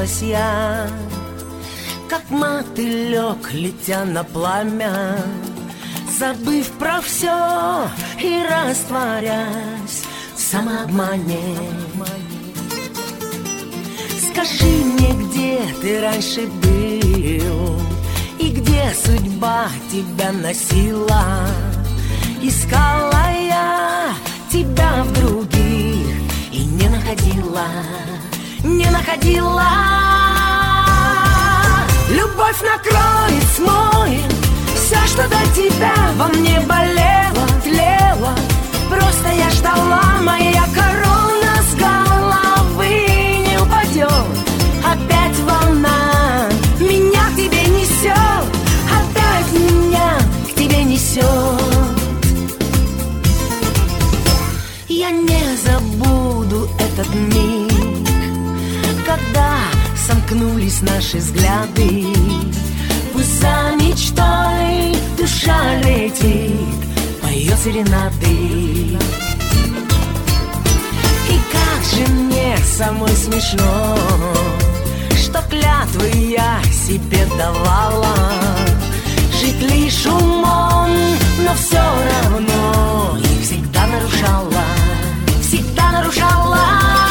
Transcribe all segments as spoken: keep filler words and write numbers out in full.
Мчалась я, как мотылек, летя на пламя, забыв про все и растворясь в самообмане. Скажи мне, где ты раньше был и где судьба тебя носила? Искала я тебя в других и не находила, не находила. Любовь накроет, смоет все, что до тебя во мне болело, тлело. Просто я ждала, моя корона с головы не упадет. Опять волна меня к тебе несет, опять меня к тебе несет. Я не забуду этот миг, когда сомкнулись наши взгляды. Пусть за мечтой душа летит, поет серенады. И как же мне самой смешно, что клятвы я себе давала, жить лишь умом, но все равно их всегда нарушала, всегда нарушала.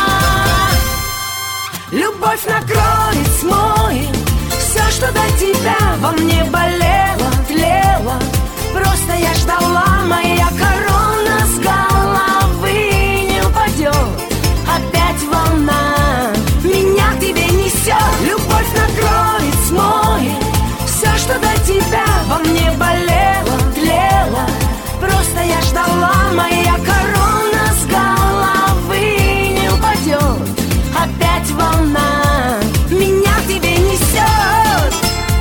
Любовь накроет, смоет все, что до тебя во мне болело, тлело. Просто я ждала, моя корона с головы не упадет. Опять волна меня к тебе несет. Любовь накроет, смоет все, что до тебя во мне болело, тлело. Просто я ждала, моя корона с головы не упадет. Опять волна меня к тебе несет.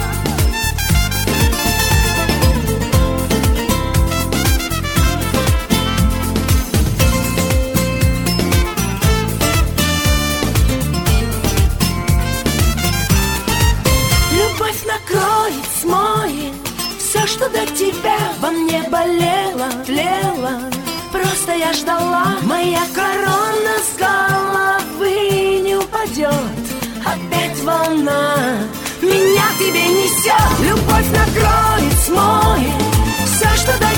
Любовь накроет, смоет все, что до тебя во мне болело, тлело. Просто я ждала, моя корона с головы не упадет. Опять волна меня к тебе несет. Любовь накроет, смоет все, что до